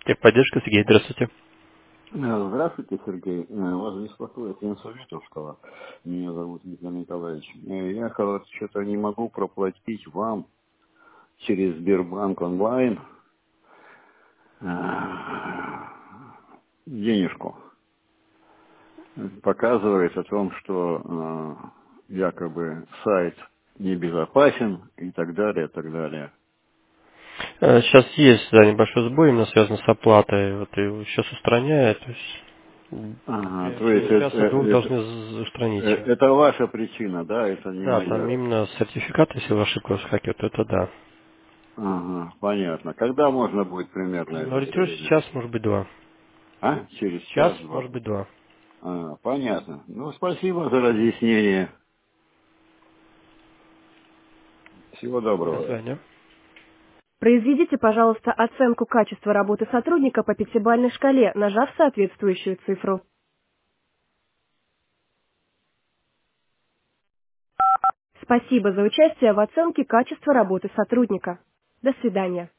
Техподдержка, Сергей, здравствуйте. Здравствуйте, Сергей. Вас беспокоит Инсоветовского. Меня зовут Николай Николаевич. Я что-то не могу проплатить вам через Сбербанк онлайн денежку. Показывает о том, что якобы сайт небезопасен и так далее, и так далее. Сейчас есть, да, небольшой сбой, именно связан с оплатой. Вот его сейчас устраняет. То есть, Ага, то есть через час-двух должны устранить. это ваша причина, да, это не Да, там моя. именно сертификат, если вы ошибку выскакивает, это да. Ага, понятно. Когда можно будет примерно Ну, это ориентируюсь, проверить? час, может быть, два. А? Через Час, час-два. может быть, два. Понятно. Ну, спасибо за разъяснение. Всего До доброго. свидания. Произведите, пожалуйста, оценку качества работы сотрудника по пятибалльной шкале, нажав соответствующую цифру. Спасибо за участие в оценке качества работы сотрудника. До свидания.